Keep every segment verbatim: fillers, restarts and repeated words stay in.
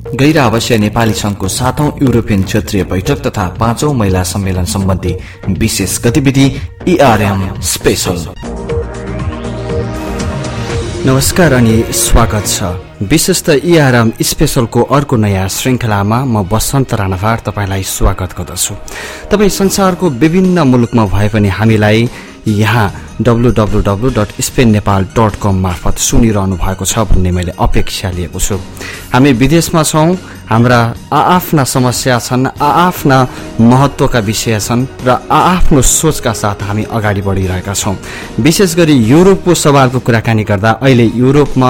गैर आवासीय नेपाली संघको सातौं युरोपियन क्षेत्रीय बैठक तथा पाँचौं महिला सम्मेलन सम्बन्धी विशेष गतिविधि ईआरएम स्पेशल। नमस्कार अनि स्वागत छ। विशेष त ईआरएम स्पेशलको अर्को नयाँ श्रृंखलामा म बसन्त राणाभार तपाईलाई स्वागत गर्दछु। तपाई संसारको विभिन्न मुलुकमा भए पनि हामीलाई यहाँ W W W dot Spain Nepal dot com मार्फत सुनिरहनु भएको छ भन्ने मैले अपेक्षा लिएको छु। हामी विदेशमा छौं, हाम्रा आआफ्ना समस्या छन्, आआफ्ना महत्वका विषय छन् र आआफ्नो सोचका साथ हामी अगाडि बढिरहेका छौं। विशेष गरी युरोपको सवालको कुराकानी गर्दा अहिले युरोपमा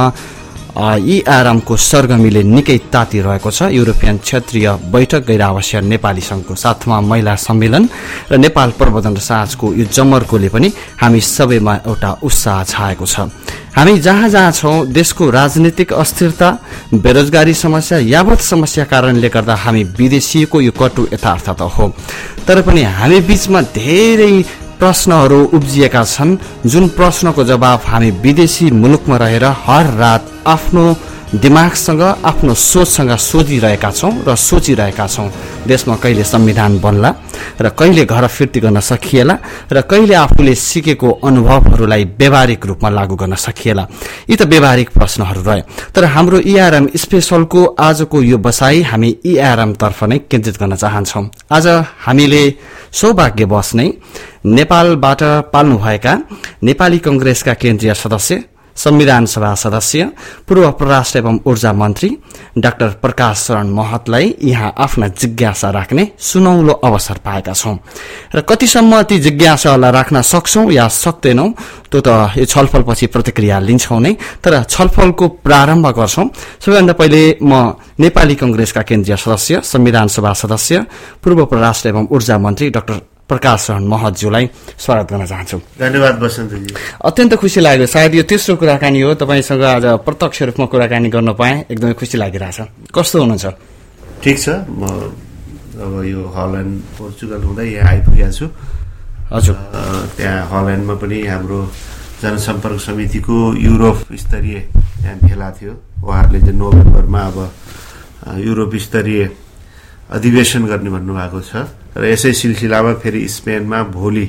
ईआरएमको सरगमीले निकै तातिरहेको छ। युरोपियन क्षेत्रीय बैठक, गैर आवासीय नेपाली संघको साथमा महिला सम्मेलन र नेपाल प्रबन्धन साँझको यो जमर्कोले पनि हामी सबैमा एउटा उत्साह छाएको छ। हामी जहाँ जहाँ छौं, देशको राजनीतिक अस्थिरता, बेरोजगारी समस्या, यावत समस्या कारणले गर्दा हामी विदेशीको यो कटु यथार्थ त हो, तर पनि हामी बीचमा धेरै प्रश्नहरू उब्जिएका छन्, जुन प्रश्नको जवाब हामी विदेशी मुलुकमा रहेर हर रात आफ्नो दिमागसँग, आफ्नो सोचसँग सोधिरहेका छौं र सोचिरहेका छौं। देशमा कहिले संविधान बन्ला र कहिले घर फिर्ती गर्न सकिएला र कहिले आफूले सिकेको अनुभवहरूलाई व्यावहारिक रूपमा लागू गर्न सकिएला। यी त व्यावहारिक प्रश्नहरू रहे। तर हाम्रो ईआरएम स्पेशलको आजको यो बसाई हामी ईआरएम तर्फ नै केन्द्रित गर्न चाहन्छौं। आज हामीले सौभाग्यवश नै नेपालबाट पाल्नुभएका नेपाली कंग्रेसका केन्द्रीय सदस्य, संविधान सभा सदस्य, पूर्व परराष्ट्र एवं ऊर्जा मन्त्री डाक्टर प्रकाश शरण महतलाई यहाँ आफ्ना जिज्ञासा राख्ने सुनौलो अवसर पाएका छौं र कतिसम्म ती जिज्ञासालाई राख्न सक्छौं या सक्दैनौं त्यो त यो छलफलपछि प्रतिक्रिया लिन्छौं नै। तर छलफलको प्रारम्भ गर्छौं। सबैभन्दा पहिले म नेपाली कंग्रेसका केन्द्रीय सदस्य, संविधान सभा सदस्य, पूर्व परराष्ट्र एवं ऊर्जा मन्त्री डाक्टर प्रकाश शरण महतज्यूलाई स्वागत गर्न चाहन्छु। धन्यवाद बसन्तजी। अत्यन्त खुसी लाग्यो। सायद यो तेस्रो कुराकानी हो, तपाईसँग आज प्रत्यक्ष रूपमा कुराकानी गर्न पाएँ, एकदमै खुसी लागिरहेछ। कस्तो हुनुहुन्छ? ठिक छ। म अब यो हल्यान्ड पोर्चुगल हुँदै यहाँ आइपुगेको छु। हजुर, त्यहाँ हल्यान्डमा पनि हाम्रो जनसम्पर्क समितिको युरोप स्तरीय त्यहाँ भेला थियो। उहाँहरूले चाहिँ नोभेम्बरमा अब युरोप स्तरीय अधिवेशन गर्ने भन्नुभएको छ र यसै सिलसिलामा फेरि स्पेनमा भोलि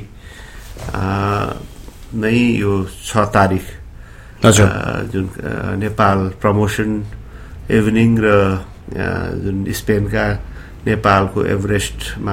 नै यो छ तारिक जुन नेपाल प्रमोसन इभिनिङ र जुन स्पेनका नेपालको एभरेस्टमा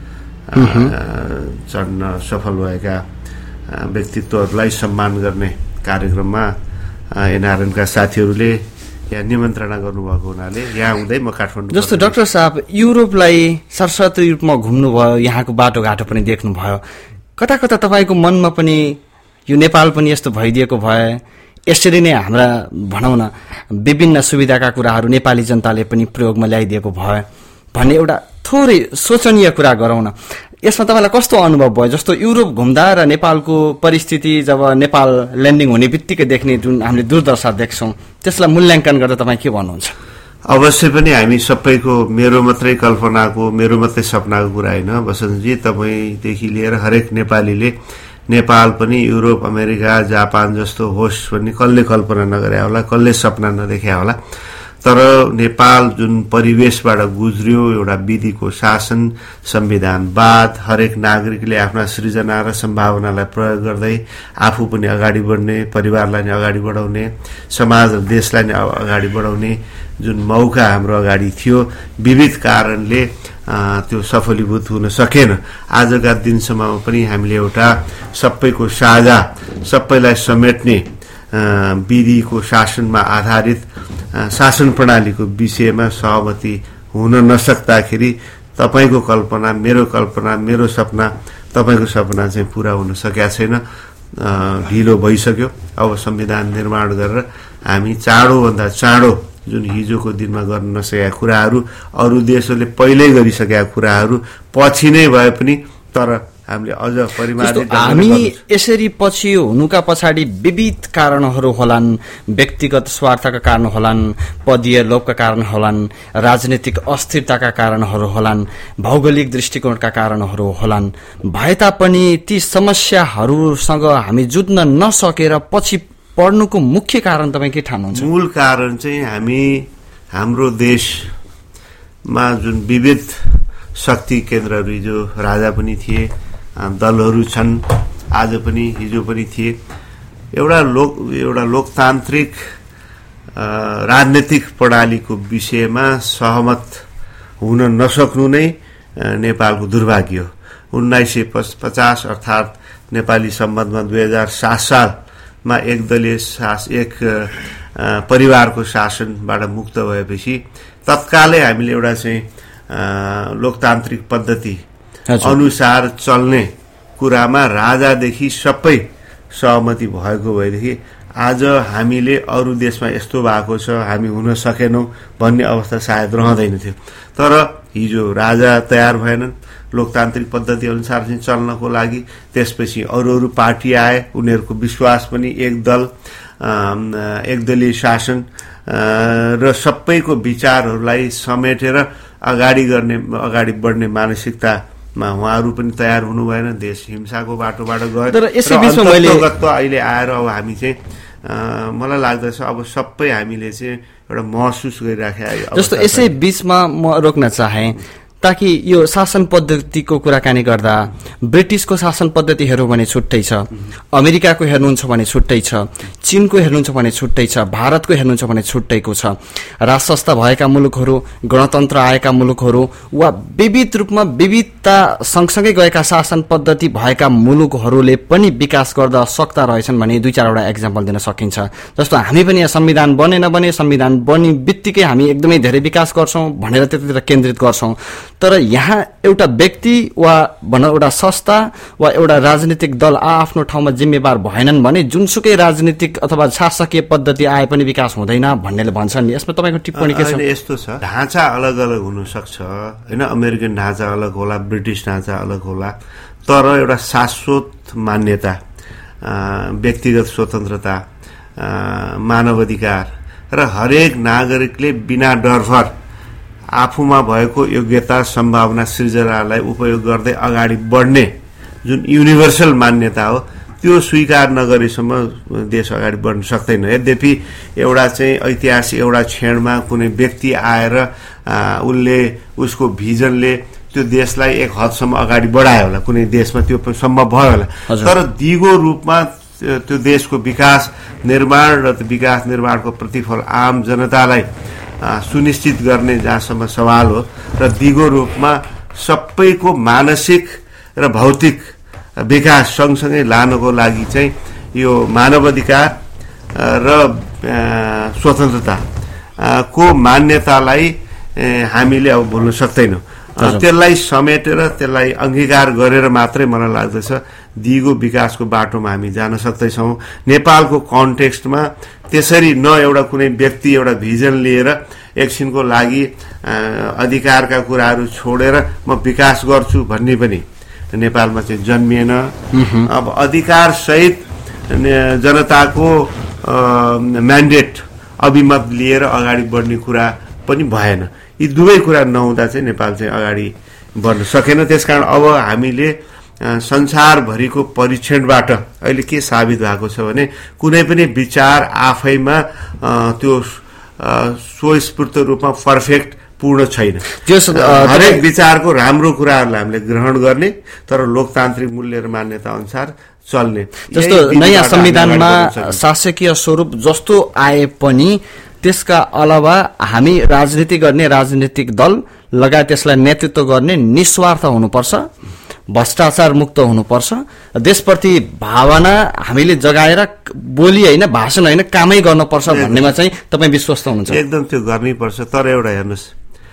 चढ्न सफल भएका व्यक्तित्वहरूलाई सम्मान गर्ने कार्यक्रममा एनआरएनका साथीहरूले यहाँ निमन्त्रणा गर्नुभएको हुनाले यहाँ हुँदै म काठमाडौँ। जस्तो डाक्टर साहब, युरोपलाई सरस्वती रूपमा घुम्नुभयो, यहाँको बाटोघाटो पनि देख्नुभयो, कता कता तपाईँको मनमा पनि यो नेपाल पनि यस्तो भइदिएको भए, यसरी नै हाम्रा भनौँ न विभिन्न सुविधाका कुराहरू नेपाली जनताले पनि प्रयोगमा ल्याइदिएको भए भन्ने एउटा थोरै सोचनीय कुरा गरौँ न। यसमा तपाईँलाई कस्तो अनुभव भयो? जस्तो युरोप घुम्दा र नेपालको परिस्थिति जब नेपाल ल्यान्डिङ हुने बित्तिकै देख्ने जुन हामीले दुर्दशा देख्छौँ, त्यसलाई मूल्याङ्कन गर्दा तपाईँ के भन्नुहुन्छ? अवश्य पनि हामी सबैको, मेरो मात्रै कल्पनाको, मेरो मात्रै सपनाको कुरा होइन बसन्तजी, तपाईँदेखि लिएर हरेक नेपालीले नेपाल पनि युरोप, अमेरिका, जापान जस्तो होस् भन्ने कसले कल्पना नगरे होला, कसले सपना नदेखे होला। तर नेपाल जुन परिवेशबाट गुज्रियो, एउटा विधिको शासन, संविधानवाद, हरेक नागरिकले आफ्ना सृजना र सम्भावनालाई प्रयोग गर्दै आफू पनि अगाडि बढ्ने, परिवारलाई नै अगाडि बढाउने, समाज र देशलाई नै अगाडि बढाउने जुन मौका हाम्रो अगाडि थियो, विविध कारणले त्यो सफलीभूत हुन सकेन। आजका दिनसम्म पनि हामीले एउटा सबैको साझा, सबैलाई समेट्ने विधिको शासनमा आधारित शासन प्रणालीको विषयमा सहमति हुन नसक्दाखेरि तपाईको कल्पना, मेरो कल्पना, मेरो सपना, तपाईको सपना चाहिँ पूरा हुन सकेका छैन, ढिलो भइसक्यो। अब संविधान निर्माण गरेर हामी चाँडोभन्दा चाँडो जुन हिजोको दिनमा गर्न नसकेका कुराहरू, अरू देशहरूले पहिल्यै गरिसकेका कुराहरू पछि नै भए पनि तर हामीले अझ परिमार्जित हामी यसरी पछि हुनुका पछाडि विविध कारणहरू होलान्, व्यक्तिगत स्वार्थका कारण होलान्, पदीय लोभका कारण होलान्, राजनीतिक अस्थिरताका कारणहरू होलान्, भौगोलिक दृष्टिकोणका कारणहरू होलान्। भए तापनि ती समस्याहरूसँग हामी जुझ्न नसकेर पछि पढ्नुको मुख्य कारण तपाईँ के ठान्नुहुन्छ? मूल कारण चाहिँ हामी हाम्रो देश मा जुन विविध शक्ति केन्द्रहरू हिजो राजा पनि थिए, दलहरू छन्, आज पनि हिजो पनि थिए। एउटा लोक एउटा लोकतान्त्रिक राजनीतिक प्रणालीको विषयमा सहमत हुन नसक्नु नै नेपालको दुर्भाग्य हो। उन्नाइस सय पचास अर्थात् नेपाली सम्बन्धमा दुई हजार सात सालमा एकदलीय शास एक परिवारको शासनबाट मुक्त भएपछि तत्कालै हामीले एउटा चाहिँ लोकतान्त्रिक पद्धति अनुसार चल्ने कुरामा राजादेखि सबै सहमति भएको भएदेखि आज हामीले अरू देशमा यस्तो भएको छ, हामी हुन सकेनौँ भन्ने अवस्था सायद रहँदैन थियो। तर हिजो राजा तयार भएनन् लोकतान्त्रिक पद्धति अनुसार चाहिँ चल्नको लागि। त्यसपछि अरू अरू पार्टी आए, उनीहरूको विश्वास पनि एक दल एकदलीय शासन र सबैको विचारहरूलाई समेटेर अगाडि गर्ने अगाडि बढ्ने मानसिकतामा उहाँहरू पनि तयार हुनु भएन। देश हिंसाको बाटोबाट गयो। तर यसै बीचमा मैले अहिले आएर अब हामी चाहिँ मलाई लाग्दछ अब सबै हामीले चाहिँ एउटा महसुस गरिराखेको। जस्तो यसै बीचमा म रोक्न चाहे ताकि यो शासन पद्धतिको कुराकानी गर्दा ब्रिटिसको शासन पद्धति हेर्नु भने छुट्टै छ, अमेरिकाको हेर्नुहुन्छ भने छुट्टै छ, चीनको हेर्नुहुन्छ भने छुट्टै छ, भारतको हेर्नुहुन्छ भने छुट्टैको छ। राजसंस्था भएका मुलुकहरू, गणतन्त्र आएका मुलुकहरू वा विविध रूपमा विविधता सँगसँगै गएका शासन पद्धति भएका मुलुकहरूले पनि विकास गर्दा सक्ता रहेछन् भने दुई चारवटा एक्जाम्पल दिन सकिन्छ। जस्तो हामी पनि यहाँ संविधान बने नबने, संविधान बन्ने बित्तिकै हामी एकदमै धेरै विकास गर्छौँ भनेर त्यतातिर केन्द्रित गर्छौँ। तर यहाँ एउटा व्यक्ति वा भनौँ एउटा संस्था वा एउटा राजनीतिक दल आफ्नो ठाउँमा जिम्मेवार भएनन् भने जुनसुकै राजनीतिक अथवा शासकीय पद्धति आए पनि विकास हुँदैन भन्नेले भन्छन्। यसमा तपाईँको टिप्पणी के छ? यस्तो छ, ढाँचा अलग अलग हुन सक्छ होइन, अमेरिकन ढाँचा अलग होला, ब्रिटिस ढाँचा अलग होला, तर एउटा शाश्वत मान्यता, व्यक्तिगत स्वतन्त्रता, मानवाधिकार र हरेक नागरिकले बिना डरभर आफूमा भएको योग्यता सम्भावना सृजनालाई उपयोग गर्दै अगाडि बढ्ने जुन युनिभर्सल मान्यता हो त्यो स्वीकार नगरेसम्म देश अगाडि बढ्न सक्दैन। यद्यपि एउटा चाहिँ ऐतिहासिक एउटा क्षणमा कुनै व्यक्ति आएर उसले उसको भिजनले त्यो देशलाई एक हदसम्म अगाडि बढायो होला, कुनै देशमा त्यो सम्भव भयो होला। तर दिगो रूपमा त्यो देशको विकास निर्माण र विकास निर्माणको प्रतिफल आम जनतालाई सुनिश्चित गर्ने जहाँसम्म सवाल हो र दिगो रूपमा सबैको मानसिक र भौतिक विकास सँगसँगै लानको लागि चाहिँ यो मानवाधिकार र स्वतन्त्रता को मान्यतालाई हामीले अब भुल्न सक्दैनौँ। त्यसलाई समेटेर त्यसलाई अंगीकार गरेर मात्रै मलाई लाग्दछ दिगो विकासको बाटोमा हामी जान सक्दैछौँ। नेपालको कन्टेक्स्टमा त्यसरी न एउटा कुनै व्यक्ति एउटा भिजन लिएर एकछिनको लागि अधिकारका कुराहरू छोडेर म विकास गर्छु भन्ने पनि नेपालमा चाहिँ जन्मिएन। अब अधिकार सहित जनताको म्यान्डेट अभिमत लिएर अगाडि बढ्ने कुरा पनि भएन। यी दुवै कुरा नहुँदा चाहिँ नेपाल चाहिँ अगाडि बढ्न सकेन। त्यसकारण अब हामीले संसारभरिको परीक्षणबाट अहिले के साबित भएको छ भने कुनै पनि विचार आफैमा त्यो स्वस्फूर्त रूपमा पर्फेक्ट पूर्ण छैन। हरेक विचारको राम्रो कुराहरूलाई हामीले ग्रहण गर्ने तर लोकतान्त्रिक मूल्य र मान्यता अनुसार चल्ने। जस्तो नयाँ संविधानमा शासकीय स्वरूप जस्तो आए पनि त्यसका अलावा हामी राजनीति गर्ने राजनीतिक दल लगायत त्यसलाई नेतृत्व गर्ने निस्वार्थ हुनुपर्छ, भ्रष्टाचार मुक्त हुनुपर्छ, देशप्रति भावना हामीले जगाएर बोली होइन भाषण होइन कामै गर्नुपर्छ भन्नेमा चाहिँ तपाईँ विश्वस्त हुनुहुन्छ? एकदम त्यो गर्नै पर्छ। तर एउटा हेर्नुहोस्,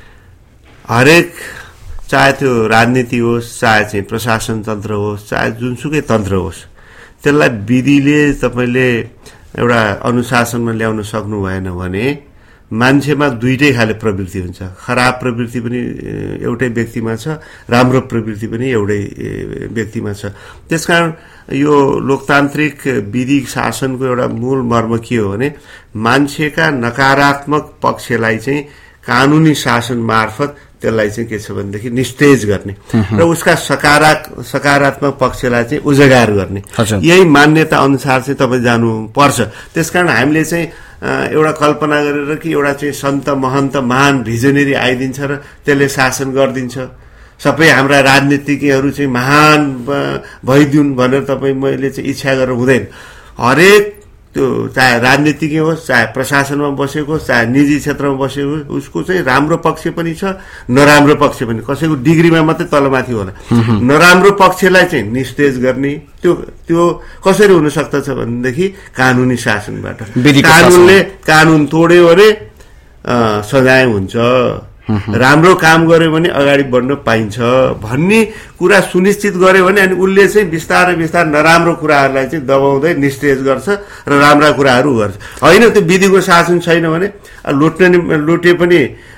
हरेक चाहे त्यो राजनीति होस्, चाहे चाहिँ प्रशासन तन्त्र होस्, चाहे जुनसुकै तन्त्र होस्, त्यसलाई विधिले तपाईँले एउटा अनुशासनमा ल्याउन सक्नु भएन भने मान्छेमा दुईटै खाले प्रवृत्ति हुन्छ। खराब प्रवृत्ति पनि एउटै व्यक्तिमा छ, राम्रो प्रवृत्ति पनि एउटै व्यक्तिमा छ। त्यसकारण यो लोकतान्त्रिक विधि शासनको एउटा मूल मर्म के हो भने मान्छेका नकारात्मक पक्षलाई चाहिँ कानुनी शासन मार्फत त्यसलाई चाहिँ के छ भनेदेखि निस्तेज गर्ने र उसका सकारात्मक सकारात्मक पक्षलाई चाहिँ उजागर गर्ने, यही मान्यता अनुसार चाहिँ तपाईँ जानु पर्छ। त्यसकारण हामीले चाहिँ एउटा कल्पना गरेर कि एउटा चाहिँ सन्त महन्त महान भिजनरी आइदिन्छ र त्यसले शासन गरिदिन्छ, सबै हाम्रा राजनीतिज्ञहरू चाहिँ महान भइदिउन् भनेर तपाईँ मैले चाहिँ इच्छा गरेर हुँदैन। हरेक त्यो चाहे राजनीतिज्ञ होस्, चाहे प्रशासनमा बसेको होस्, चाहे निजी क्षेत्रमा बसेको होस्, उसको चाहिँ राम्रो पक्ष पनि छ, नराम्रो पक्ष पनि। कसैको डिग्रीमा मात्रै तलमाथि होला। नराम्रो पक्षलाई चाहिँ निस्तेज गर्ने त्यो त्यो कसरी हुन सक्दछ भनेदेखि कानुनी शासनबाट। कानुनले कानुन तोड्यो भने सजाय हुन्छ, राम्रो काम गर्यो भने अगाडि बढ्न पाइन्छ भन्ने कुरा सुनिश्चित गर्यो भने अनि उसले चाहिँ बिस्तारै बिस्तारै नराम्रो कुराहरूलाई चाहिँ दबाउँदै निस्तेज गर्छ र राम्रा कुराहरू गर्छ। होइन त्यो विधिको शासन छैन भने लुट्ने लुटे पनि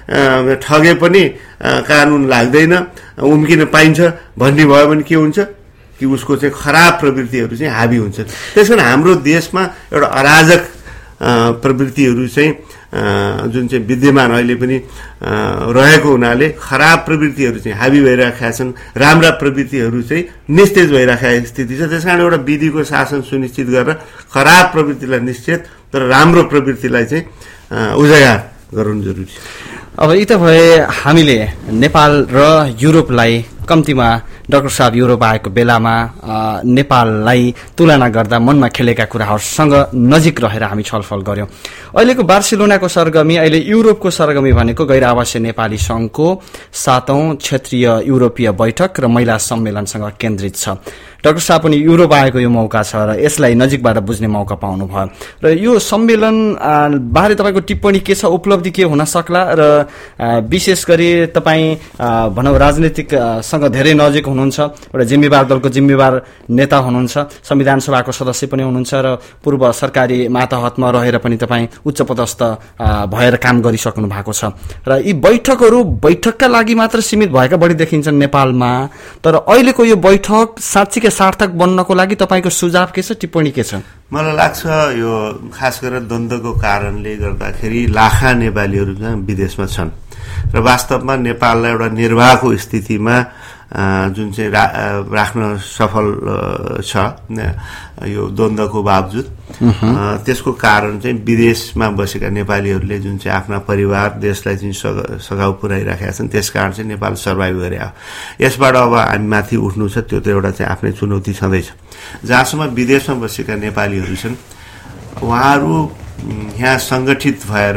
ठगे पनि कानुन लाग्दैन, उम्किन पाइन्छ भन्ने भयो भने के हुन्छ कि उसको चाहिँ खराब प्रवृत्तिहरू चाहिँ हाबी हुन्छ। त्यसकारण हाम्रो देशमा एउटा अराजक प्रवृत्तिहरू चाहिँ जुन चाहिँ विद्यमान अहिले पनि रहेको हुनाले खराब प्रवृत्तिहरू चाहिँ हाबी भइरहेका छन्, राम्रा प्रवृत्तिहरू चाहिँ निस्तेज भइरहेको स्थिति छ। त्यस कारण एउटा विधिको शासन सुनिश्चित गरेर खराब प्रवृत्तिलाई निश्चित तर राम्रो प्रवृत्तिलाई चाहिँ उजागर गराउनु जरुरी छ। अब यी त भए हामीले नेपाल र युरोपलाई, कम्तीमा डाक्टर साहब युरोप आएको बेलामा नेपाललाई तुलना गर्दा मनमा खेलेका कुराहरूसँग नजिक रहेर हामी छलफल गर्यौं। अहिलेको बार्सिलोनाको सरगमी, अहिले युरोपको सरगमी भनेको गैर आवासीय नेपाली संघको सातौं क्षेत्रीय युरोपीय बैठक र महिला सम्मेलनसँग केन्द्रित छ। डाक्टर साहब पनि युरोप आएको यो मौका छ र यसलाई नजिकबाट बुझ्ने मौका पाउनु भयो र यो सम्मेलन बारे तपाईको टिप्पणी के छ, उपलब्धि के हुन सक्ला र विशेष गरी तपाईँ भनौँ राजनीतिक सँग धेरै नजिक हुनुहुन्छ, एउटा जिम्मेवार दलको जिम्मेवार नेता हुनुहुन्छ, संविधान सभाको सदस्य पनि हुनुहुन्छ र पूर्व सरकारी मातहतमा रहेर पनि तपाईँ उच्च पदस्थ भएर काम गरिसक्नु भएको छ र यी बैठकहरू बैठकका लागि मात्र सीमित भएका बढी देखिन्छन् नेपालमा। तर अहिलेको यो बैठक साँच्चीकै सार्थक बन्नको लागि तपाईको सुझाव के छ, टिप्पणी के छ? मलाई लाग्छ यो खास गरेर द्वन्द्वको कारणले गर्दाखेरि लाखा नेपालीहरू चाहिँ विदेशमा छन् र वास्तवमा नेपाललाई एउटा निर्वाहको स्थितिमा जुन चाहिँ रा, राख्न सफल छ यो द्वन्द्वको बावजुद। त्यसको कारण चाहिँ विदेशमा बसेका नेपालीहरूले जुन चाहिँ आफ्ना परिवार देशलाई चाहिँ सघाउ पुर्याइराखेका छन्, त्यसकारण चाहिँ नेपाल सर्भाइभ गरे हो। यसबाट अब हामी माथि उठ्नु छ, त्यो त एउटा चाहिँ आफ्नै चुनौती छँदैछ। जहाँसम्म विदेशमा बसेका नेपालीहरू छन् उहाँहरू यहाँ सङ्गठित भएर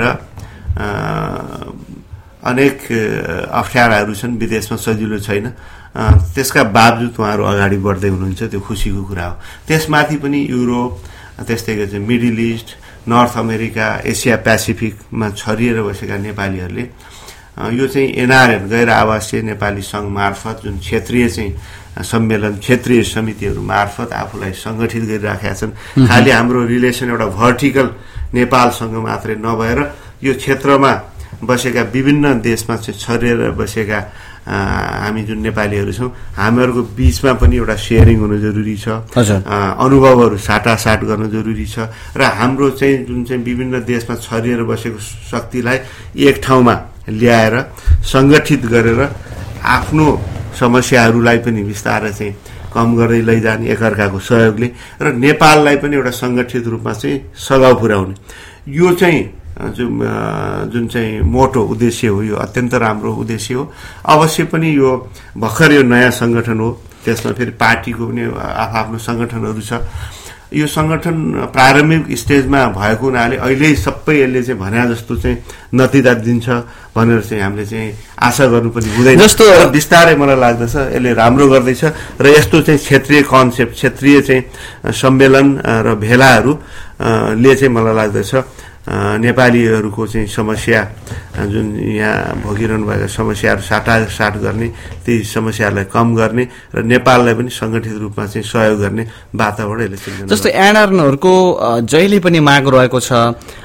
अनेक अप्ठ्याराहरू छन्, विदेशमा सजिलो छैन, त्यसका बावजुद उहाँहरू अगाडि बढ्दै हुनुहुन्छ, त्यो खुसीको कुरा हो। त्यसमाथि पनि युरोप, त्यस्तै गरी चाहिँ middle east, north America, Asia पेसिफिकमा छरिएर बसेका नेपालीहरूले यो चाहिँ एनआरएन गैर आवासीय नेपाली सङ्घ मार्फत जुन क्षेत्रीय चाहिँ सम्मेलन, क्षेत्रीय समितिहरू मार्फत आफूलाई सङ्गठित गरिराखेका छन्। खालि हाम्रो रिलेसन एउटा भर्टिकल नेपालसँग मात्रै नभएर यो क्षेत्रमा बसेका विभिन्न देशमा चाहिँ छरिएर बसेका हामी जुन नेपालीहरू छौँ हामीहरूको बीचमा पनि एउटा सेयरिङ हुनु जरुरी छ, अनुभवहरू साटासाट गर्न जरुरी छ र हाम्रो चाहिँ जुन चाहिँ विभिन्न देशमा छरिएर बसेको शक्तिलाई एक ठाउँमा ल्याएर सङ्गठित गरेर आफ्नो समस्याहरूलाई पनि बिस्तारै चाहिँ कम गर्दै लैजाने एकअर्काको सहयोगले र नेपाललाई पनि एउटा सङ्गठित रूपमा चाहिँ सघाउ पुर्याउने, यो चाहिँ जुन जुन चाहिँ मोटो उद्देश्य हो, यो अत्यन्त राम्रो उद्देश्य हो। अवश्य पनि यो भर्खर यो नयाँ सङ्गठन हो, त्यसमा फेरि पार्टीको पनि आफ्नो सङ्गठनहरू छ। यो सङ्गठन प्रारम्भिक स्टेजमा भएको हुनाले अहिले सबै यसले चाहिँ भने जस्तो चाहिँ नतिजा दिन्छ भनेर चाहिँ हामीले चाहिँ आशा गर्नु पनि हुँदैन। जस्तो बिस्तारै मलाई लाग्दछ यसले राम्रो गर्दैछ र यस्तो चाहिँ क्षेत्रीय कन्सेप्ट, क्षेत्रीय चाहिँ सम्मेलन र भेलाहरूले चाहिँ मलाई लाग्दछ नेपालीहरूको चाहिँ समस्या जुन यहाँ भोगिरहनु भएका समस्याहरू साटासाट गर्ने, ती समस्याहरूलाई कम गर्ने र नेपाललाई पनि सङ्गठित रूपमा चाहिँ सहयोग गर्ने वातावरण यसले सिर्जना। जस्तो एनआरएनहरूको जहिले पनि माग रहेको छ,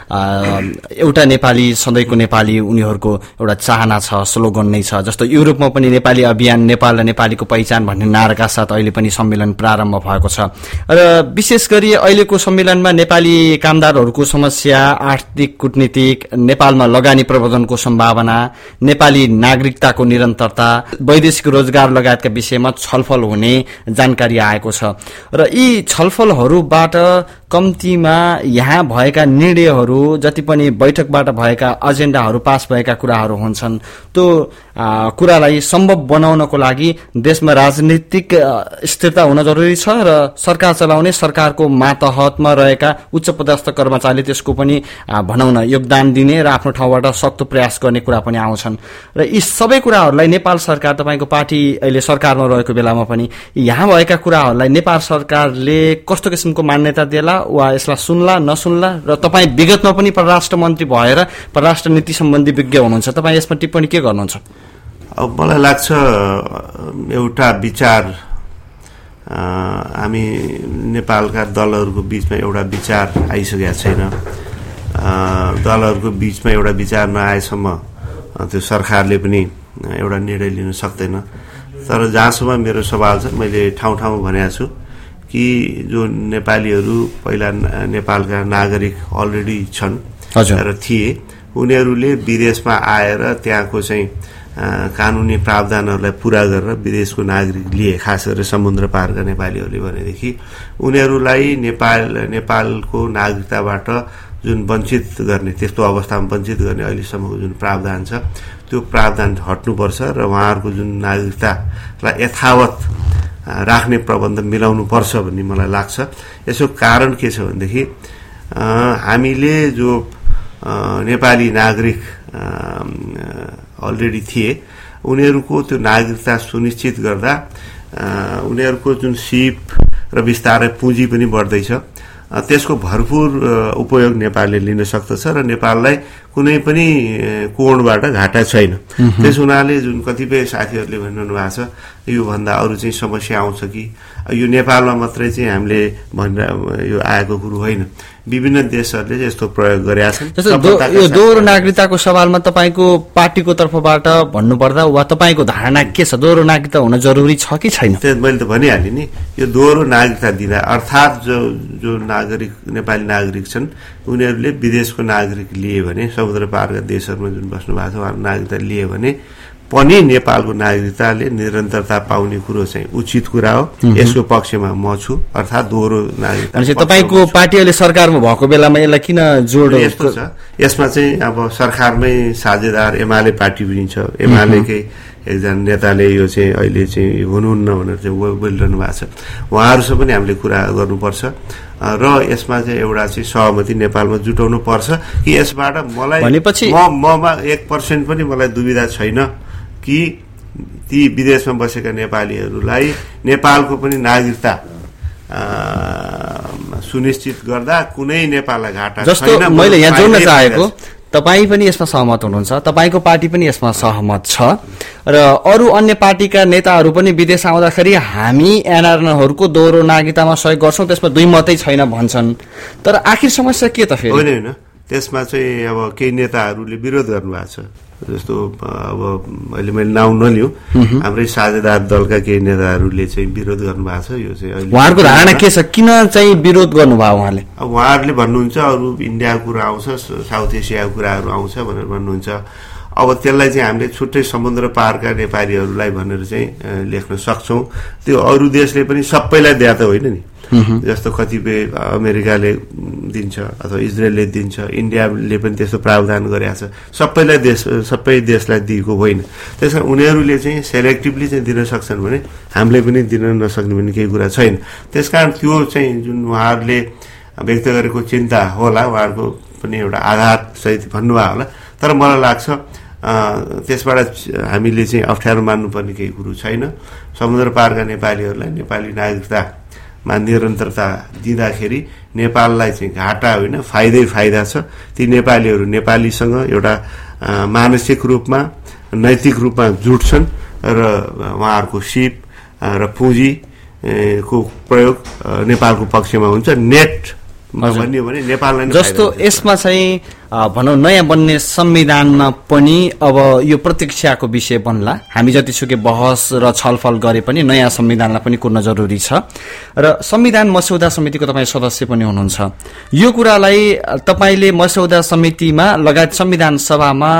एउटा नेपाली सधैँको नेपाली उनीहरूको एउटा चाहना छ, स्लोगन नै छ। जस्तो युरोपमा पनि नेपाली अभियान, नेपाल र नेपालीको पहिचान भन्ने नाराका साथ अहिले पनि सम्मेलन प्रारम्भ भएको छ र विशेष गरी अहिलेको सम्मेलनमा नेपाली कामदारहरूको समस्या, आर्थिक कूटनीतिक, नेपालमा लगानी प्रवर्धनको सम्भावना, नेपाली नागरिकताको निरन्तरता, वैदेशिक रोजगार लगायतका विषयमा छलफल हुने जानकारी आएको छ र यी छलफलहरूबाट कम्तीमा यहाँ भएका निर्णयहरू जति पनि बैठकबाट भएका एजेन्डाहरू पास भएका कुराहरू हुन्छन् त्यो कुरालाई सम्भव बनाउनको लागि देशमा राजनीतिक स्थिरता हुन जरुरी छ र सरकार चलाउने सरकारको मातहतमा रहेका उच्च पदस्थ कर्मचारीले त्यसको पनि भनौँ न योगदान दिने र आफ्नो ठाउँबाट सक्दो प्रयास गर्ने कुरा पनि आउँछन् र यी सबै कुराहरूलाई नेपाल सरकार तपाईँको पार्टी अहिले सरकारमा रहेको बेलामा पनि यहाँ भएका कुराहरूलाई नेपाल सरकारले कस्तो किसिमको मान्यता देला वा यसलाई सुन्ला नसुन्ला र तपाईँ विगतमा पनि परराष्ट्र मन्त्री भएर परराष्ट्र नीति सम्बन्धी विज्ञ हुनुहुन्छ, तपाईँ यसमा टिप्पणी के गर्नुहुन्छ? अब मलाई लाग्छ एउटा विचार हामी नेपालका दलहरूको बिचमा एउटा विचार आइसकेका छैन। दलहरूको बिचमा एउटा विचार नआएसम्म त्यो सरकारले पनि एउटा निर्णय लिन सक्दैन। तर जहाँसम्म मेरो सवाल छ, मैले ठाउँ ठाउँमा भनेको छु कि जो नेपालीहरू पहिला नेपालका नागरिक अलरेडी छन् र थिए, उनीहरूले विदेशमा आएर त्यहाँको चाहिँ कानुनी प्रावधानहरूलाई पूरा गरेर विदेशको नागरिक लिए, खास गरेर समुद्र पारका नेपालीहरूले भनेदेखि उनीहरूलाई नेपाल नेपालको नागरिकताबाट जुन वञ्चित गर्ने, त्यस्तो अवस्थामा वञ्चित गर्ने अहिलेसम्मको जुन प्रावधान छ त्यो प्रावधान हट्नुपर्छ र उहाँहरूको जुन नागरिकतालाई यथावत राख्ने प्रबन्ध मिलाउनु पर्छ भन्ने मलाई लाग्छ। यसको कारण के छ भनेदेखि हामीले जो नेपाली नागरिक अलरेडी थिए उनीहरूको त्यो नागरिकता सुनिश्चित गर्दा उनीहरूको जुन सिप र बिस्तारै पुँजी पनि बढ्दैछ, त्यसको भरपूर उपयोग नेपालले लिन सक्दछ र नेपाललाई कुनै पनि कोणबाट घाटा छैन। त्यस हुनाले जुन कतिपय साथीहरूले भनिरहनु भएको छ योभन्दा अरू चाहिँ समस्या आउँछ कि, यो नेपालमा मात्रै चाहिँ हामीले भनेर यो आएको कुरो होइन, विभिन्न देशहरूले यस्तो प्रयोग गरेका छन्। यो दोहोरो नागरिकताको सवालमा तपाईँको पार्टीको तर्फबाट भन्नुपर्दा वा तपाईँको धारणा के छ? दोहोरो नागरिकता हुन जरुरी छ कि छैन? मैले त भनिहालेँ नि, यो दोहोरो नागरिकता दिँदा अर्थात् जो जो नागरिक नेपाली नागरिक छन् उनीहरूले विदेशको नागरिक लिए भने, समुद्र पारका देशहरूमा जुन बस्नु भएको छ उहाँहरू नागरिकता लिए भने पनि नेपालको नागरिकताले निरन्तरता पाउने कुरो चाहिँ उचित कुरा हो। यसको पक्षमा म छु, अर्थात् दोहोरो नागरिकता। तपाईँको पार्टी अहिले सरकारमा भएको बेलामा यसलाई किन जोड? यस्तो छ, यसमा चाहिँ अब सरकारमै साझेदार एमाले पार्टी पनि छ। एमालेकै एकजना नेताले यो चाहिँ अहिले चाहिँ हुनुहुन्न भनेर चाहिँ बोलिरहनु भएको छ। उहाँहरूसँग पनि हामीले कुरा गर्नुपर्छ र यसमा चाहिँ एउटा चाहिँ सहमति नेपालमा जुटाउनु पर्छ कि यसबाट मलाई भनेपछि म ममा एक पर्सेन्ट पनि मलाई दुविधा छैन कि ती विदेशमा बसेका नेपालीहरूलाई नेपालको पनि नागरिकता सुनिश्चित गर्दा कुनै नेपाललाई घाटा छैन। जस्तो मैले यहाँ जोड्न चाहेको, तपाईँ पनि यसमा सहमत हुनुहुन्छ, तपाईँको पार्टी पनि यसमा सहमत छ र अरू अन्य पार्टीका नेताहरू पनि विदेश आउँदाखेरि हामी एनआरएनहरूको दोहोरो नागरिकतामा सहयोग गर्छौँ, त्यसमा दुई मतै छैन भन्छन्। तर आखिर समस्या के त फेरि? होइन होइन, त्यसमा चाहिँ अब केही नेताहरूले विरोध गर्नुभएको छ। जस्तो अब अहिले मैले नाउँ नलिउँ, हाम्रै साझेदार दलका केही नेताहरूले चाहिँ विरोध गर्नुभएको छ। यो चाहिँ अहिले उहाँहरूको धारणा के छ, किन चाहिँ विरोध गर्नुभयो उहाँले? अब उहाँहरूले भन्नुहुन्छ अरू इन्डियाको कुरा आउँछ, साउथ एसियाको कुराहरू आउँछ भनेर भन्नुहुन्छ। अब त्यसलाई चाहिँ हामीले छुट्टै समुद्र पारका नेपालीहरूलाई भनेर चाहिँ लेख्न सक्छौँ। त्यो अरू देशले पनि सबैलाई दिया त होइन नि, जस्तो कतिपय अमेरिकाले दिन्छ अथवा इजरायलले दिन्छ, इन्डियाले पनि त्यस्तो प्रावधान गरेको छ, सबैलाई देश सबै देशलाई दिएको होइन। त्यस कारण उनीहरूले चाहिँ सेलेक्टिभली चाहिँ दिन सक्छन् भने हामीले पनि दिन नसक्ने भने केही कुरा छैन। त्यसकारण त्यो चाहिँ जुन उहाँहरूले व्यक्त गरेको चिन्ता होला, उहाँहरूको पनि एउटा आधार सहित भन्नुभयो होला। तर मलाई लाग्छ त्यसबाट हामीले चाहिँ अप्ठ्यारो मान्नुपर्ने केही कुरो छैन। समुद्र पारका नेपालीहरूलाई नेपाली नागरिकतामा निरन्तरता दिँदाखेरि नेपाललाई चाहिँ घाटा होइन, फाइदै फाइदा छ। ती नेपालीहरू नेपालीसँग एउटा मानसिक रूपमा नैतिक रूपमा जुट्छन् र उहाँहरूको सिप र पुँजीको प्रयोग नेपालको पक्षमा हुन्छ। नेट भन्यो भने नेपाललाई जस्तो यसमा चाहिँ भनौँ नयाँ बन्ने संविधानमा पनि अब यो प्रतीक्षाको विषय बन्ला। हामी जतिसुकै बहस र छलफल गरे पनि नयाँ संविधानलाई पनि कुर्न जरुरी छ र संविधान मस्यौदा समितिको तपाईँ सदस्य पनि हुनुहुन्छ। यो कुरालाई तपाईँले मस्यौदा समितिमा लगायत संविधान सभामा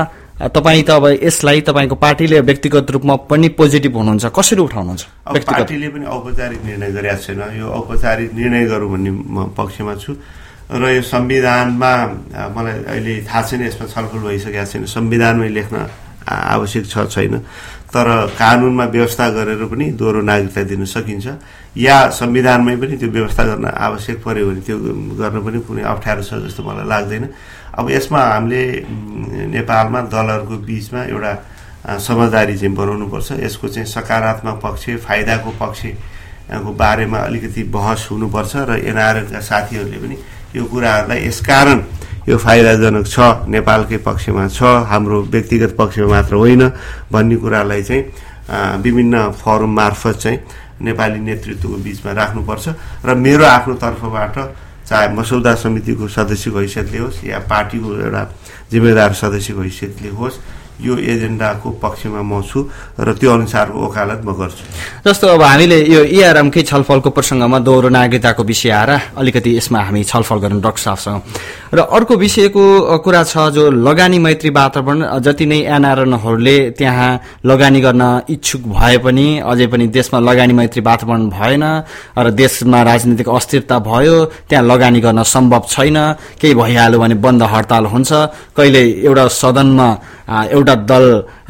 तपाईँ त अब यसलाई तपाईँको पार्टीले व्यक्तिगत रूपमा पनि पोजिटिभ हुनुहुन्छ, कसरी उठाउनुहुन्छ? पार्टीले पनि औपचारिक निर्णय गरेको छैन, यो औपचारिक निर्णय गरौँ भन्ने म पक्षमा छु र यो संविधानमा मलाई अहिले थाहा छैन, यसमा छलफल भइसकेको छैन, संविधानमै लेख्न आवश्यक छ छैन, तर कानुनमा व्यवस्था गरेर पनि दोहोरो नागरिकता दिन सकिन्छ या संविधानमै पनि त्यो व्यवस्था गर्न आवश्यक पर्यो भने त्यो गर्न पनि कुनै अप्ठ्यारो छ जस्तो मलाई लाग्दैन। अब यसमा हामीले नेपालमा दलहरूको बीचमा एउटा समझदारी चाहिँ बनाउनुपर्छ। यसको चाहिँ सकारात्मक पक्ष, फाइदाको पक्षको बारेमा अलिकति बहस हुनुपर्छ र एनआरएलका साथीहरूले पनि यो कुराहरूलाई यसकारण यो फाइदाजनक छ, नेपालकै पक्षमा छ, हाम्रो व्यक्तिगत पक्षमा मात्र होइन भन्ने कुरालाई चाहिँ विभिन्न फोरम मार्फत चाहिँ नेपाली नेतृत्वको बीचमा राख्नुपर्छ र मेरो आफ्नो तर्फबाट चाहे मसौदा समितिको सदस्यको हैसियतले होस् या पार्टीको एउटा जिम्मेदार सदस्यको हैसियतले होस्, यो एजेन्डाको पक्षमा म छु र त्यो अनुसारको वकालत म गर्छु। जस्तो अब हामीले यो इआरएमकै छलफलको प्रसङ्गमा दोहोरो नागरिकताको विषय आएर अलिकति यसमा हामी छलफल गरौँ डाक्टर साहबसँग। र अर्को विषयको कुरा छ जो लगानी मैत्री वातावरण, जति नै एनआरएनहरूले त्यहाँ लगानी गर्न इच्छुक भए पनि अझै पनि देशमा लगानी मैत्री वातावरण भएन र देशमा राजनीतिक अस्थिरता भयो, त्यहाँ लगानी गर्न सम्भव छैन, केही भइहाल्यो भने बन्द हडताल हुन्छ, कहिले एउटा सदनमा एउटा दल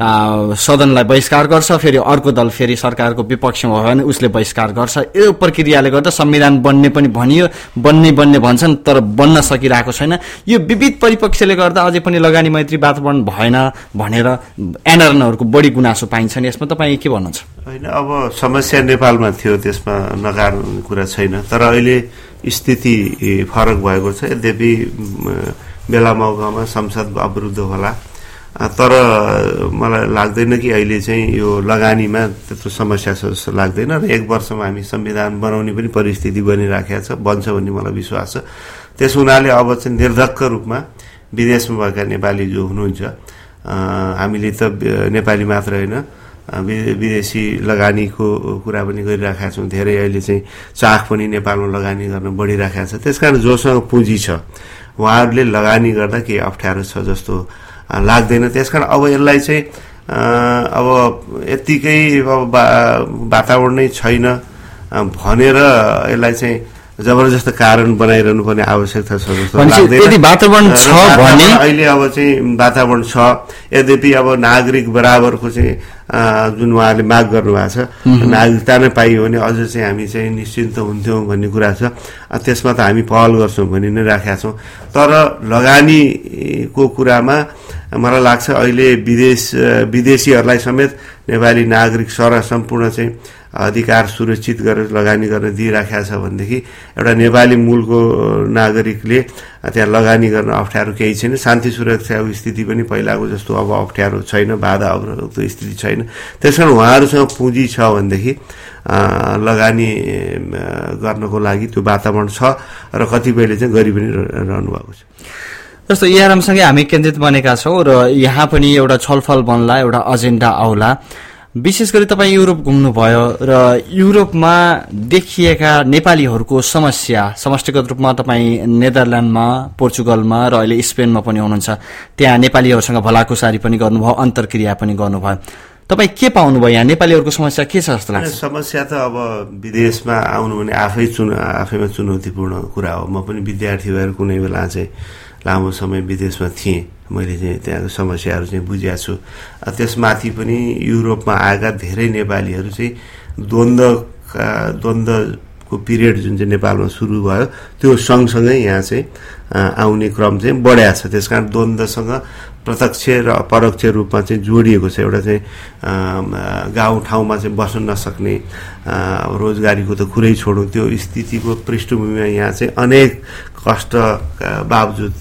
सदनलाई बहिष्कार गर्छ, फेरि अर्को दल फेरि सरकारको विपक्षमा भयो भने उसले बहिष्कार गर्छ। यो प्रक्रियाले गर्दा संविधान बन्ने पनि भनियो, बन्ने बन्ने भन्छन् तर बन्न सकिरहेको छैन। यो विविध परिपक्षले गर्दा अझै पनि लगानी मैत्री वातावरण भएन भनेर एनआरएनहरूको बढी गुनासो पाइन्छ नि, यसमा तपाईँ के भन्नुहुन्छ? होइन, अब समस्या नेपालमा थियो, त्यसमा नकार्ने कुरा छैन, तर अहिले स्थिति फरक भएको छ। यद्यपि बेला मौकामा संसद अवरुद्ध होला, तर मलाई लाग्दैन कि अहिले चाहिँ यो लगानीमा त्यत्रो समस्या छ जस्तो लाग्दैन र एक वर्षमा हामी संविधान बनाउने पनि परिस्थिति बनिराखेको छ, बन्छ भन्ने मलाई विश्वास छ। त्यस हुनाले अब चाहिँ निर्धक्क रूपमा विदेशमा भएका नेपाली जो हुनुहुन्छ, हामीले त नेपाली मात्र होइन विदेशी लगानीको कुरा पनि गरिराखेका छौँ, धेरै अहिले चाहिँ चाख पनि नेपालमा लगानी गर्न बढिराखेको छ। त्यसकारण जोसँग पुँजी छ उहाँहरूले लगानी गर्दा केही अप्ठ्यारो छ जस्तो लाग्दैन। त्यसकारण अब यसलाई चाहिँ अब यत्तिकै अब वातावरण नै छैन भनेर यसलाई चाहिँ जबरजस्त कारण बनाइरहनु पर्ने आवश्यकता छ जस्तो लाग्दैन। वातावरण छ भने अहिले अब चाहिँ वातावरण छ, यद्यपि अब नागरिक बराबरको चाहिँ जुन उहाँले माग गर्नुभएको छ, नागरिकता नै पाइयो भने अझ चाहिँ हामी चाहिँ निश्चिन्त हुन्थ्यौँ भन्ने कुरा छ। त्यसमा त हामी पहल गर्छौँ भनि नै राखेका छौँ, तर लगानीको कुरामा मलाई लाग्छ अहिले विदेश विदेशीहरूलाई समेत नेपाली नागरिक सर सम्पूर्ण चाहिँ अधिकार सुरक्षित गरेर लगानी गर्न दिइराखेका छ भनेदेखि एउटा नेपाली मूलको नागरिकले त्यहाँ लगानी गर्न अप्ठ्यारो केही छैन। शान्ति सुरक्षाको स्थिति पनि पहिलाको जस्तो अब अप्ठ्यारो छैन, बाधा अवरोधको स्थिति छैन। त्यसकारण उहाँहरूसँग पुँजी छ भनेदेखि लगानी गर्नको लागि त्यो वातावरण छ र कतिपयले चाहिँ गरी पनि रहनु भएको छ। जस्तो इआरएमसँगै हामी केन्द्रित बनेका छौँ र यहाँ पनि एउटा छलफल बन्ला, एउटा एजेन्डा आउला। विशेष गरी तपाईँ युरोप घुम्नुभयो र युरोपमा देखिएका नेपालीहरूको समस्या, समष्टिगत रूपमा तपाईँ नेदरल्यान्डमा, पोर्चुगलमा र अहिले स्पेनमा पनि हुनुहुन्छ, त्यहाँ नेपालीहरूसँग भलाकुसारी पनि गर्नुभयो, अन्तर्क्रिया पनि गर्नुभयो। तपाईँ के पाउनुभयो यहाँ? नेपालीहरूको समस्या के छ जस्तो लाग्छ? समस्या त अब विदेशमा आउनु भने आफै चुन आफैमा चुनौतीपूर्ण कुरा हो। म पनि विद्यार्थी भएर कुनै बेला चाहिँ लामो समय विदेशमा थिएँ, मैले चाहिँ त्यहाँको समस्याहरू चाहिँ बुझेको छु। त्यसमाथि पनि युरोपमा आएका धेरै नेपालीहरू चाहिँ द्वन्द्व द्वन्द्वको पिरियड जुन चाहिँ नेपालमा सुरु भयो त्यो सँगसँगै यहाँ चाहिँ आउने क्रम चाहिँ बढाएको छ। त्यसकारण द्वन्द्वसँग प्रत्यक्ष र अपरोक्ष रूपमा चाहिँ जोडिएको छ। एउटा चाहिँ गाउँठाउँमा चाहिँ बस्न नसक्ने, रोजगारीको त कुरै छोडौँ, त्यो स्थितिको पृष्ठभूमिमा यहाँ चाहिँ अनेक कष्ट बावजुद,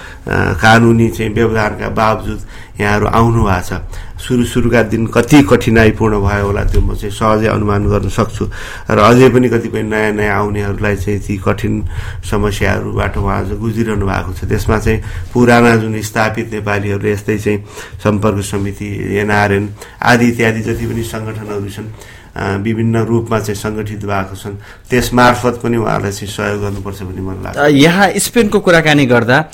कानुनी चाहिँ व्यवहारका बावजुद यहाँहरू आउनु भएको छ। सुरु सुरुका दिन कति कठिनाइपूर्ण भयो होला त्यो म चाहिँ सहजै अनुमान गर्न सक्छु र अझै पनि कतिपय नयाँ नयाँ आउनेहरूलाई चाहिँ ती कठिन समस्याहरूबाट उहाँ चाहिँ गुजिरहनु भएको छ। त्यसमा चाहिँ पुराना जुन स्थापित नेपालीहरूले यस्तै चाहिँ सम्पर्क समिति, एनआरएन आदि इत्यादि जति पनि सङ्गठनहरू छन् विभिन्न रूपमा चाहिँ सङ्गठित भएको छन्, त्यस मार्फत पनि उहाँहरूलाई चाहिँ सहयोग गर्नुपर्छ भन्ने मलाई लाग्छ। यहाँ स्पेनको कुराकानी गर्दा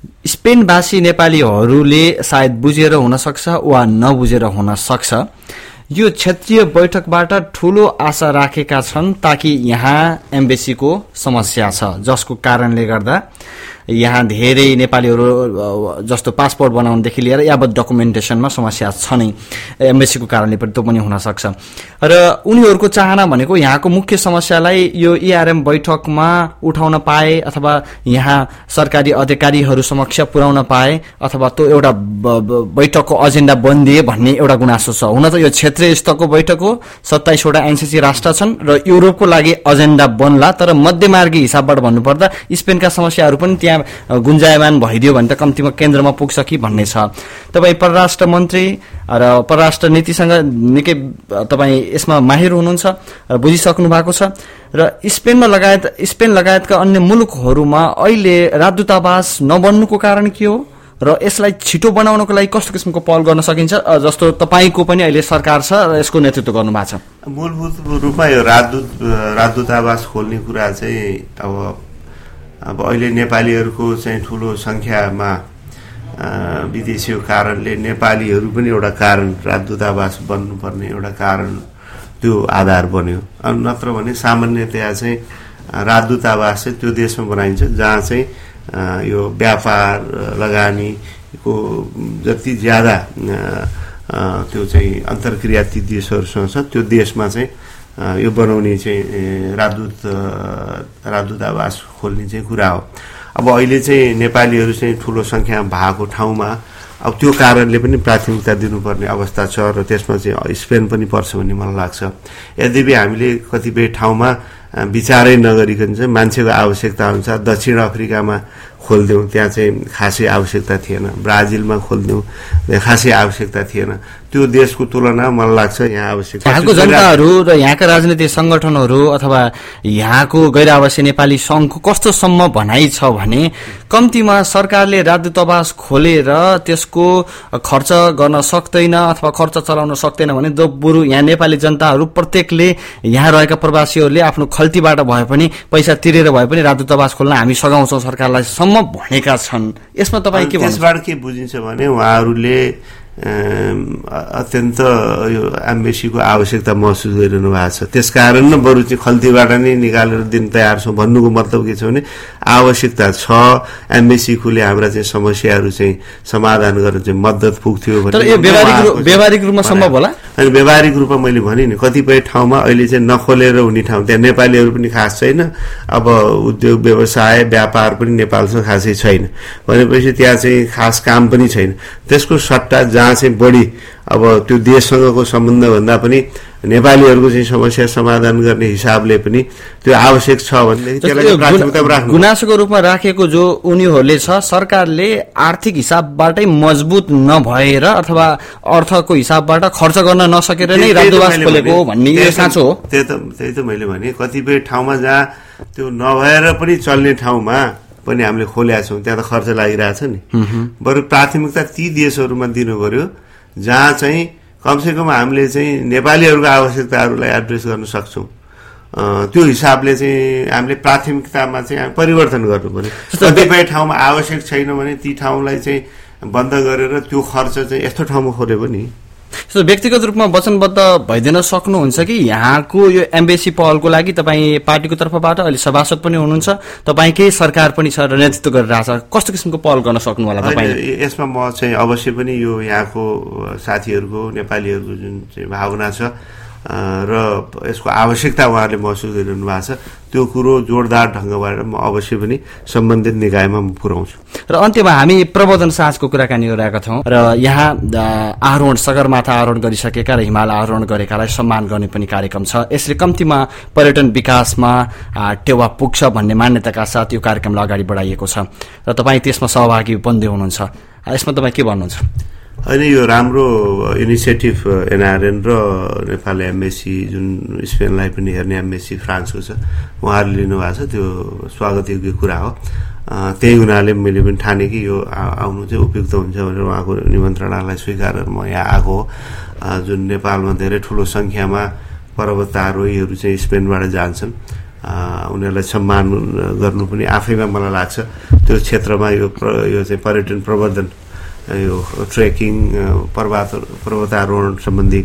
स्पेनवासी नेपालीहरूले सायद बुझेर हुन सक्छ वा नबुझेर हुन सक्छ यो क्षेत्रीय बैठकबाट ठूलो आशा राखेका छन् ताकि यहाँ एम्बेसीको समस्या छ जसको कारणले गर्दा यहाँ धेरै नेपालीहरू जस्तो पासपोर्ट बनाउनदेखि लिएर यावत डकुमेन्टेसनमा समस्या छ नै एम्बेसीको कारणले पनि त्यो पनि हुन सक्छ र उनीहरूको चाहना भनेको यहाँको मुख्य समस्यालाई यो इआरएम बैठकमा उठाउन पाए अथवा यहाँ सरकारी अधिकारीहरू समक्ष पुर्याउन पाए अथवा त्यो एउटा बैठकको एजेन्डा बनिदिए भन्ने एउटा गुनासो छ। हुन त यो क्षेत्रीय स्तरको बैठक हो, सत्ताइसवटा एनसीसी राष्ट्र छन् र युरोपको लागि एजेन्डा बन्ला, तर मध्यमार्गी हिसाबबाट भन्नुपर्दा स्पेनका समस्याहरू पनि त्यहाँ गुन्जायमान भइदियो भने त कम्तीमा केन्द्रमा पुग्छ कि भन्ने छ। तपाईँ परराष्ट्र मन्त्री र परराष्ट्र नीतिसँग निकै तपाईँ यसमा माहिर हुनुहुन्छ र बुझिसक्नु भएको छ र स्पेनमा लगायत स्पेन लगायतका अन्य मुलुकहरूमा अहिले राजदूतावास नबन्नुको कारण के हो र यसलाई छिटो बनाउनको लागि कस्तो किसिमको पहल गर्न सकिन्छ जस्तो तपाईँको पनि अहिले सरकार छ र यसको नेतृत्व गर्नु भएको छ? मूलभूत रूपमा यो राजदूत राजदूतावास खोल्ने कुरा चाहिँ अब अब अहिले नेपालीहरूको चाहिँ ठुलो सङ्ख्यामा विदेशीको कारणले नेपालीहरू पनि एउटा कारण राजदूतावास बन्नुपर्ने एउटा कारण त्यो आधार बन्यो। नत्र भने सामान्यतया चाहिँ राजदूतावास चाहिँ त्यो देशमा बनाइन्छ जहाँ चाहिँ यो व्यापार लगानीको जति ज्यादा त्यो चाहिँ अन्तर्क्रिया ती देशहरूसँग छ त्यो देशमा चाहिँ यो बनाउने चाहिँ राजदूत राजदूतावास खोल्ने चाहिँ कुरा हो। अब अहिले चाहिँ नेपालीहरू चाहिँ ठुलो सङ्ख्यामा भएको ठाउँमा अब त्यो कारणले पनि प्राथमिकता दिनुपर्ने अवस्था छ र त्यसमा चाहिँ स्पेन पनि पर्छ भन्ने मलाई लाग्छ। यद्यपि हामीले कतिपय ठाउँमा विचारै नगरिकन चाहिँ मान्छेको आवश्यकता अनुसार दक्षिण अफ्रिकामा खोलिदिउँ, त्यहाँ चाहिँ खासै आवश्यकता थिएन, ब्राजिलमा खोलिदिउँ, खासै आवश्यकता थिएन। त्यो देशको तुलना मलाई लाग्छ यहाँ आवश्यकता यहाँको जनताहरू र यहाँका राजनीतिक संगठनहरू अथवा यहाँको गैर आवासीय नेपाली सङ्घको कस्तोसम्म भनाइ छ भने कम्तीमा सरकारले राजदूतावास खोलेर त्यसको खर्च गर्न सक्दैन अथवा खर्च चलाउन सक्दैन भने दो बरु यहाँ नेपाली जनताहरू प्रत्येकले यहाँ रहेका प्रवासीहरूले आफ्नो खल्तीबाट भए पनि पैसा तिरेर भए पनि राजदूतावास खोल्न हामी सघाउँछौँ सरकारलाई सम्म भनेका छन्। यसमा तपाईँ के भन्नुहुन्छ? त्यसबाट के बुझिन्छ भने उहाँहरूले अत्यन्त यो एम्बेसीको आवश्यकता महसुस गरिरहनु भएको छ, त्यसकारण न बरु चाहिँ खल्तीबाट नै निकालेर दिन तयार छौँ भन्नुको मतलब के छ भने आवश्यकता छ एम्बेसीले हाम्रा चाहिँ समस्याहरू चाहिँ समाधान गर्न चाहिँ मद्दत पुग्थ्यो भने व्यावहारिक रूपमा सम्भव होला। अनि व्यावहारिक रूपमा मैले भने नि कतिपय ठाउँमा अहिले चाहिँ नखोलेर हुने ठाउँ त्यहाँ नेपालीहरू पनि खास छैन, अब उद्योग व्यवसाय व्यापार पनि नेपालसँग खासै छैन भनेपछि त्यहाँ चाहिँ खास काम पनि छैन। त्यसको सट्टा जहाँ चाहिँ बढी अब त्यो देशसँगको सम्बन्ध भन्दा पनि नेपालीहरूको चाहिँ समस्या समाधान गर्ने हिसाबले पनि त्यो आवश्यक छ भनेदेखि त्यसलाई प्राथमिकता राख्नु गुनासोको रूपमा राखेको जो उनीहरूले छ सरकारले आर्थिक हिसाबबाटै मजबुत नभएर अथवा अर्थको हिसाबबाट खर्च गर्न नसकेर नै राजदूतावास खोलेको भन्ने यो साँचो हो। त्यही त त्यही त मैले भने कतिपय ठाउँमा जहाँ त्यो नभएर पनि चल्ने ठाउँमा पनि हामीले खोलेका छौँ त्यहाँ त खर्च लागिरहेछ नि, बरु प्राथमिकता ती देशहरूमा दिनु पर्यो जहाँ चाहिँ कमसेकम हामीले चाहिँ नेपालीहरूको आवश्यकताहरूलाई एड्रेस गर्न सक्छौँ। त्यो हिसाबले चाहिँ हामीले प्राथमिकतामा चाहिँ परिवर्तन गर्नु पर्यो। कतिपय ठाउँमा आवश्यक छैन भने ती ठाउँलाई चाहिँ बन्द गरेर त्यो खर्च चाहिँ यस्तो ठाउँमा खोले पनि व्यक्तिगत रूपमा वचनबद्ध भइदिन सक्नुहुन्छ कि यहाँको यो एम्बेसी पहलको लागि तपाईँ पार्टीको तर्फबाट अहिले सभासद पनि हुनुहुन्छ, तपाईँकै सरकार पनि छ र नेतृत्व गरिरहेछ, कस्तो किसिमको पहल गर्न सक्नु होला तपाईँ? यसमा म चाहिँ अवश्य पनि यो यहाँको साथीहरूको नेपालीहरूको जुन चाहिँ भावना छ र यसको आवश्यकता उहाँहरूले महसुस गरिरहनु भएको छ त्यो कुरो जोरदार ढङ्गबाट म अवश्य पनि सम्बन्धित निकायमा पुर्याउँछु। र अन्त्यमा हामी प्रबोधन साँझको कुराकानी गरिरहेका छौँ र यहाँ आरोहण सगरमाथा आरोहण गरिसकेका र हिमाल आरोहण गरेकालाई सम्मान गर्ने पनि कार्यक्रम छ। यसले कम्तीमा पर्यटन विकासमा टेवा पुग्छ भन्ने मान्यताका साथ यो कार्यक्रमलाई अगाडि बढाइएको छ र तपाईँ त्यसमा सहभागी बन्दै हुनुहुन्छ। यसमा तपाईँ के भन्नुहुन्छ? होइन, यो राम्रो इनिसिएटिभ एनआरएन र नेपाल एमएससी जुन स्पेनलाई पनि हेर्ने एमएससी फ्रान्सको छ उहाँहरूले लिनुभएको छ त्यो स्वागत योग्य कुरा हो। त्यही हुनाले मैले पनि ठाने कि यो आउनु चाहिँ उपयुक्त हुन्छ भनेर उहाँको निमन्त्रणालाई स्वीकार गरेर म यहाँ आएको हो। जुन नेपालमा धेरै ठुलो सङ्ख्यामा पर्वतारोहीहरू चाहिँ स्पेनबाट जान्छन् उनीहरूलाई सम्मान गर्नु पनि आफैमा मलाई लाग्छ त्यो क्षेत्रमा यो यो चाहिँ पर्यटन प्रवर्धन यो ट्रेकिङ पर्वत पर्वतारोहण सम्बन्धी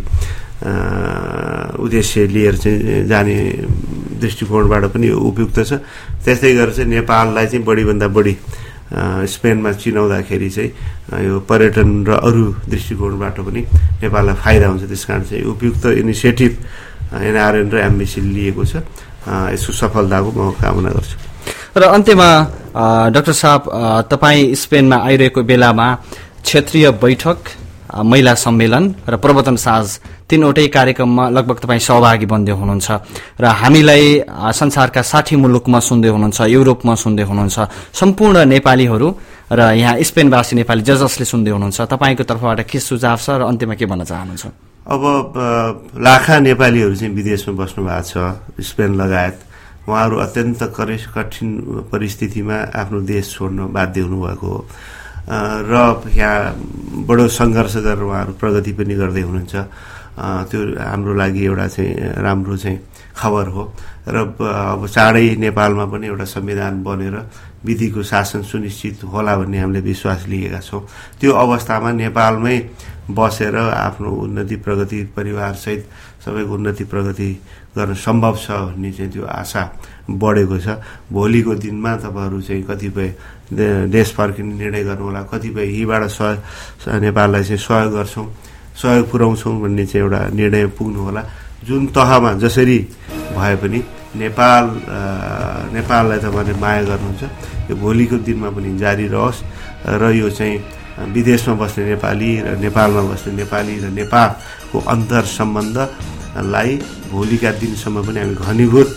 उद्देश्य लिएर चाहिँ जाने दृष्टिकोणबाट पनि यो उपयुक्त छ। त्यस्तै गरेर चाहिँ नेपाललाई चाहिँ बढीभन्दा बढी स्पेनमा चिनाउँदाखेरि चाहिँ यो पर्यटन र अरू दृष्टिकोणबाट पनि नेपाललाई फाइदा हुन्छ। त्यस कारण चाहिँ उपयुक्त इनिसिएटिभ एनआरएन र एमबिसीले लिएको छ। यसको सफलताको म कामना गर्छु। र अन्त्यमा डाक्टर साहब, तपाईँ स्पेनमा आइरहेको बेलामा क्षेत्रीय बैठक, महिला सम्मेलन र प्रवर्तन साँझ तीनवटै कार्यक्रममा लगभग तपाईँ सहभागी बन्दै हुनुहुन्छ र हामीलाई संसारका साठी मुलुकमा सुन्दै हुनुहुन्छ, युरोपमा सुन्दै हुनुहुन्छ, सम्पूर्ण नेपालीहरू र यहाँ स्पेनवासी नेपाली ज जसले सुन्दै हुनुहुन्छ, तपाईँको तर्फबाट के सुझाव छ र अन्त्यमा के भन्न चाहनुहुन्छ? अब लाखा नेपालीहरू चाहिँ विदेशमा बस्नु भएको छ, स्पेन लगायत। उहाँहरू अत्यन्त कठिन परिस्थितिमा आफ्नो देश छोड्न बाध्य हुनुभएको हो र यहाँ बडो सङ्घर्ष गरेर उहाँहरू प्रगति पनि गर्दै हुनुहुन्छ। त्यो हाम्रो लागि एउटा चाहिँ राम्रो चाहिँ खबर हो। र अब चाँडै नेपालमा पनि एउटा संविधान बनेर विधिको शासन सुनिश्चित होला भन्ने हामीले विश्वास लिएका छौँ। त्यो अवस्थामा नेपालमै बसेर आफ्नो उन्नति प्रगति परिवारसहित सबैको उन्नति प्रगति गर्न सम्भव छ भन्ने चाहिँ त्यो आशा बढेको छ। भोलिको दिनमा तपाईँहरू चाहिँ कतिपय देश फर्किने निर्णय गर्नुहोला, कतिपय यहीबाट सहयोग नेपाललाई चाहिँ सहयोग गर्छौँ, सहयोग पुर्याउँछौँ भन्ने चाहिँ एउटा निर्णय पुग्नु होला। जुन तहमा जसरी भए पनि नेपाल नेपाललाई तपाईँले माया गर्नुहुन्छ, यो भोलिको दिनमा पनि जारी रहोस् र यो चाहिँ विदेशमा बस्ने नेपाली र नेपालमा बस्ने नेपाली र नेपालको अन्तर सम्बन्धलाई भोलिका दिनसम्म पनि हामी घनीभूत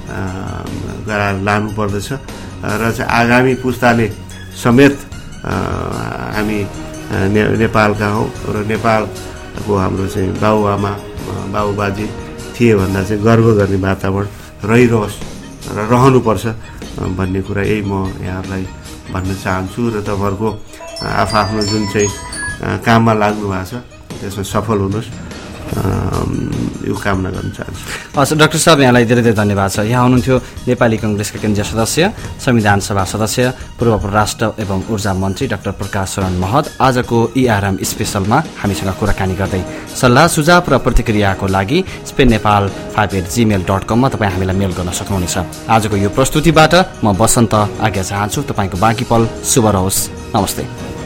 गराएर लानुपर्दछ र चाहिँ आगामी पुस्ताले समेत हामी ने, नेपालका हौ र नेपालको हाम्रो चाहिँ बाबुआमा बाबुबाजे थिए भन्दा चाहिँ गर्व गर्ने वातावरण रहिरहोस् र रहनुपर्छ भन्ने कुरा यही म यहाँहरूलाई भन्न चाहन्छु। र तपाईँहरूको आफआफ्नो जुन चाहिँ काममा लाग्नु भएको छ त्यसमा सफल हुनुहोस्, यो कामना गर्न चाहन्छु। हस् डाक्टर साहब, यहाँलाई धेरै धेरै धन्यवाद छ। यहाँ हुनुहुन्थ्यो नेपाली कङ्ग्रेसका केन्द्रीय सदस्य, संविधान सभा सदस्य, पूर्व परराष्ट्र एवं ऊर्जा मन्त्री डाक्टर प्रकाश शरण महत आजको इआरएम स्पेसलमा हामीसँग कुराकानी गर्दै। सल्लाह सुझाव र प्रतिक्रियाको लागि Spain Nepal five eight Gmail dot कममा तपाईँ हामीलाई मेल गर्न सक्नुहुनेछ। आजको यो प्रस्तुतिबाट म बसन्त आज्ञा चाहन्छु। तपाईँको बाँकी पल शुभ रहोस्। नमस्ते।